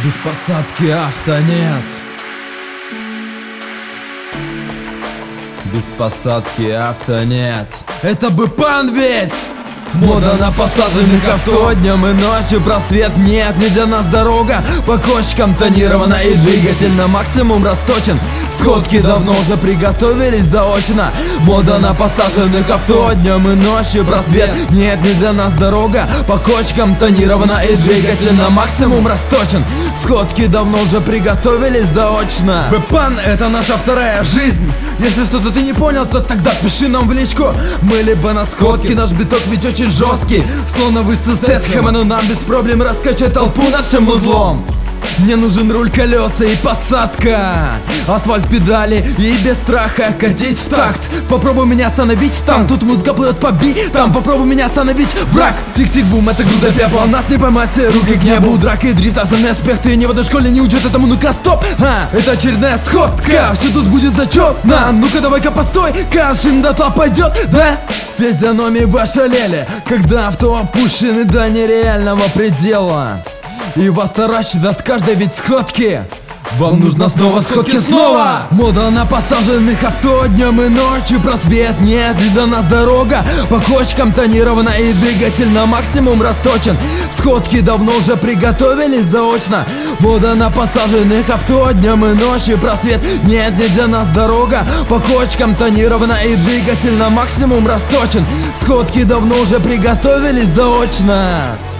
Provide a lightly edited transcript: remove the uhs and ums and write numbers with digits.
Без посадки авто нет. Без посадки авто нет. Это бы пан ведь! Мода на посаженных авто днем и ночью, просвет нет, не для нас дорога. По кочкам тонирована и двигатель на максимум расточен. Сходки давно уже приготовились заочно. Мода на посаженных авто днем и ночью, просвет нет, не для нас дорога. По кочкам тонирована и двигатель на максимум расточен. Сходки давно уже приготовились заочно. Бэпан — это наша вторая жизнь. Если что-то ты не понял, то тогда пиши нам в личку. Мы либо на сходке, наш биток ведь очень жесткий. Словно вы со Стэтхэма, но нам без проблем раскачать толпу нашим узлом. Мне нужен руль, колеса и посадка, асфальт, педали и без страха катить в такт. Попробуй меня остановить там, тут музыка плывет по битам. Попробуй меня остановить, враг. Тик-тик-бум, это груда пепла, нас не поймать, руки к небу. Драк и дрифт, остальные аспекты ни в одной школе не учат этому, ну-ка стоп. Это очередная сходка, все тут будет зачетно. Ну-ка давай-ка постой, кашин дотла пойдет, да? Физиономии вы ошалели, когда авто опущены до нереального предела. И вас таращит от каждой ведь сходки. Вам нужно снова сходки снова. Мода на посаженных авто днем и ночью, просвет нет, и до нас дорога. По кочкам тонирована и двигатель на максимум расточен. Сходки давно уже приготовились заочно. Мода на посаженных авто днем и ночью, просвет нет, не для нас дорога. По кочкам тонирована и двигатель на максимум расточен. Сходки давно уже приготовились заочно.